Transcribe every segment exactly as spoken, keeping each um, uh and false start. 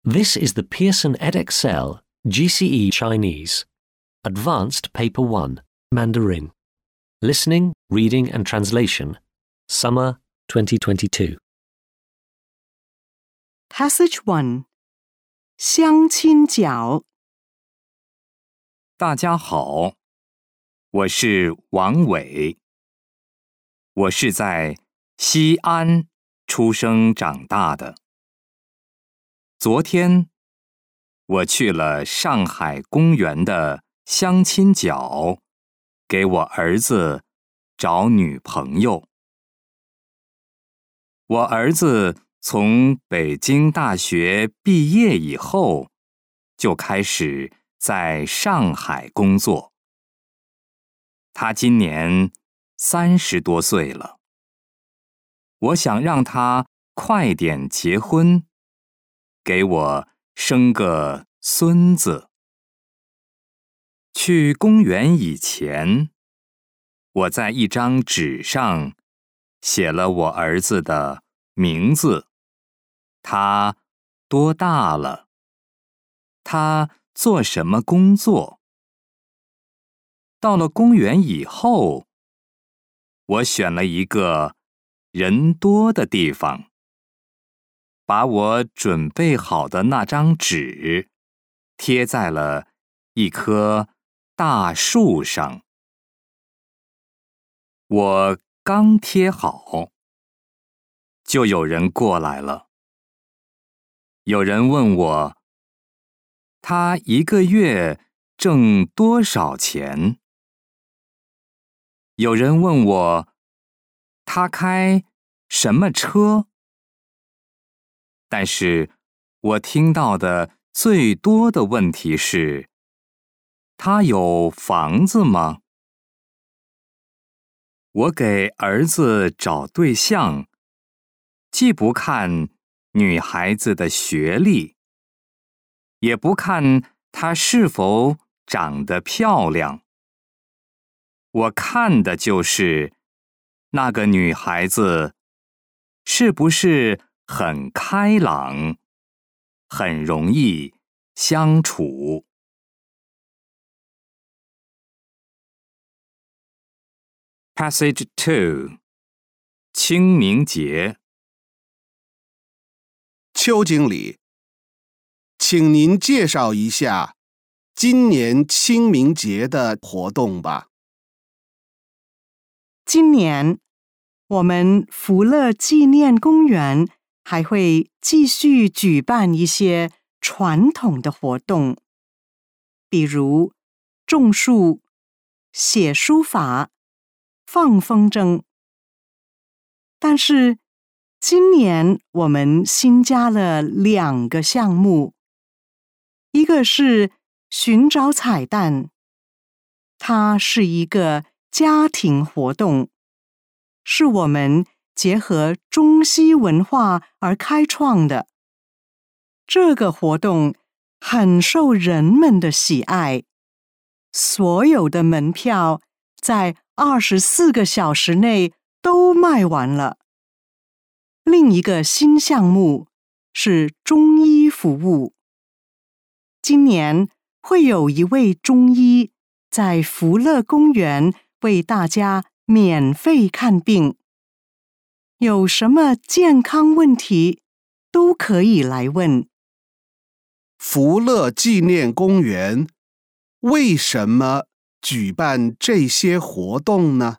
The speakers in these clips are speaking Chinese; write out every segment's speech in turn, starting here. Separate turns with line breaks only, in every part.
This is the Pearson Edexcel G C E Chinese, Advanced Paper one, Mandarin. Listening, Reading and Translation, Summer twenty twenty-two.
Passage one. 相亲角。
大家好，我是王伟。我是在西安出生长大的。昨天，我去了上海公园的相亲角，给我儿子找女朋友。我儿子从北京大学毕业以后，就开始在上海工作。他今年三十多岁了。我想让他快点结婚，给我生个孙子。去公园以前，我在一张纸上写了我儿子的名字，他多大了，他做什么工作。到了公园以后，我选了一个人多的地方，把我准备好的那张纸贴在了一棵大树上。我刚贴好，就有人过来了。有人问我，他一个月挣多少钱？有人问我，他开什么车？但是我听到的最多的问题是，他有房子吗？我给儿子找对象，既不看女孩子的学历，也不看她是否长得漂亮，我看的就是那个女孩子是不是很开朗，很容易相处。Passage two. 清明节。
邱经理，请您介绍一下今年清明节的活动吧。
今年，我们福乐纪念公园还会继续举办一些传统的活动，比如种树、写书法、放风筝。但是，今年我们新加了两个项目，一个是寻找彩蛋，它是一个家庭活动，是我们结合中西文化而开创的。这个活动很受人们的喜爱，所有的门票在二十四个小时内都卖完了。另一个新项目是中医服务。今年会有一位中医在福乐公园为大家免费看病，有什么健康问题都可以来问。
福乐纪念公园为什么举办这些活动呢？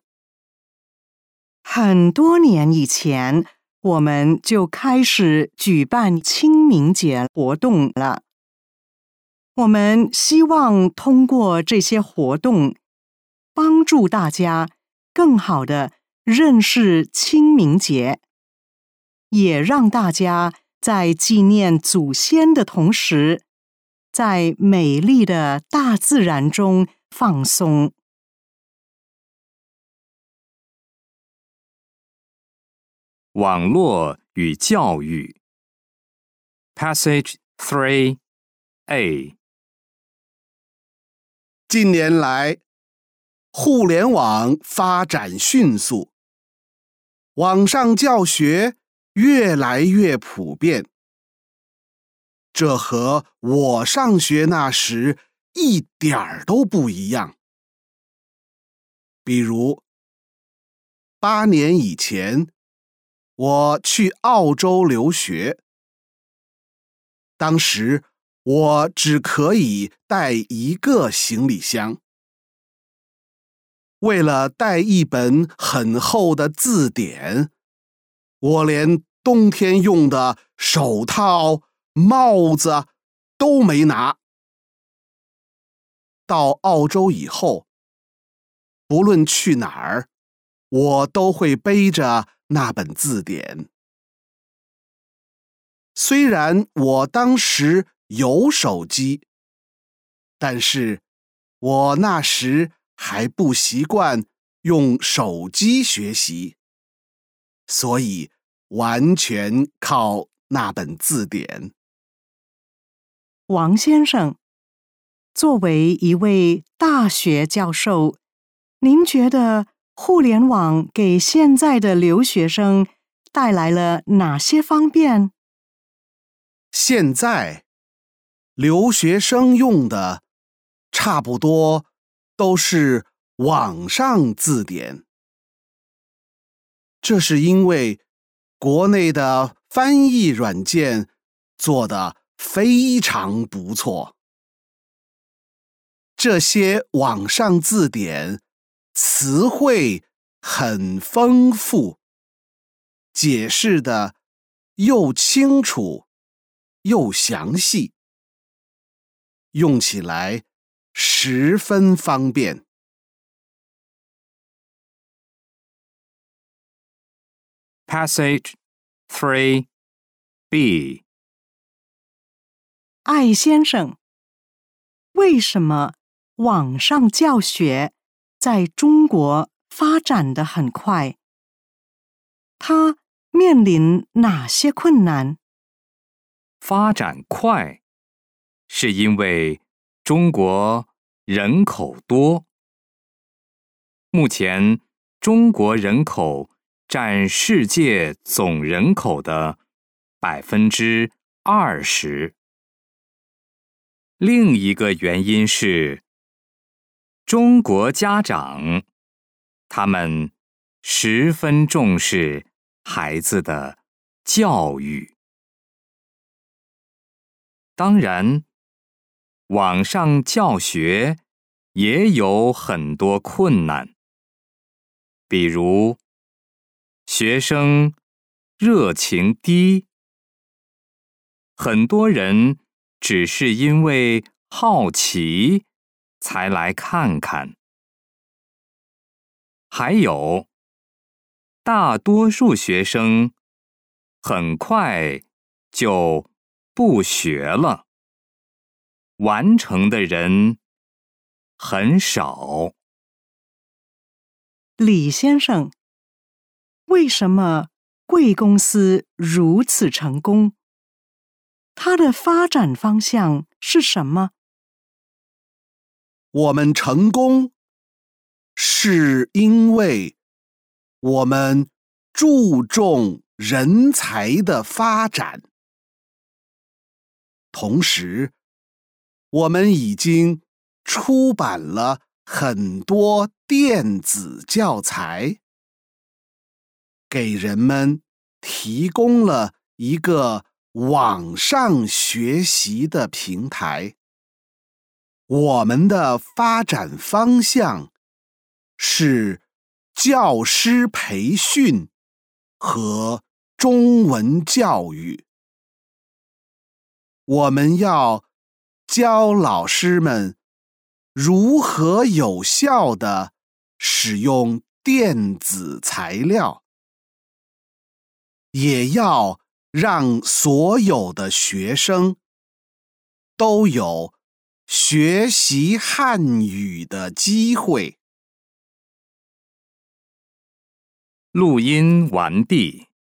很多年以前，我们就开始举办清明节活动了。我们希望通过这些活动，帮助大家更好地认识清明节，也让大家在纪念祖先的同时，在美丽的大自然中放松。
网络与教育。Passage three A.
近年来，互联网发展迅速，网上教学越来越普遍。 这和我上学那时一点儿都不一样。比如，八年以前，我去澳洲留学，当时我只可以带一个行李箱。为了带一本很厚的字典，我连冬天用的手套、帽子都没拿。到澳洲以后，不论去哪儿，我都会背着那本字典。虽然我当时有手机，但是我那时还不习惯用手机学习，所以完全靠那本字典。
王先生，作为一位大学教授，您觉得互联网给现在的留学生带来了哪些方便？
现在，留学生用的差不多都是网上字典，这是因为国内的翻译软件做得非常不错。这些网上字典词汇很丰富，解释的又清楚又详细，用起来十分方便。
Passage three B.
艾先生，为什么网上教学在中国发展得很快？它面临哪些困难？
发展快，是因为中国人口多。目前，中国人口占世界总人口的百分之二十。另一个原因是，中国家长，他们十分重视孩子的教育。当然，网上教学也有很多困难，比如学生热情低，很多人只是因为好奇才来看看。还有，大多数学生很快就不学了，完成的人很少。
李先生，为什么贵公司如此成功？它的发展方向是什么？
我们成功，是因为我们注重人才的发展。同时，我们已经出版了很多电子教材，给人们提供了一个网上学习的平台。我们的发展方向是教师培训和中文教育。我们要教老师们如何有效地使用电子材料，也要让所有的学生都有学习汉语的机会。
录音完毕。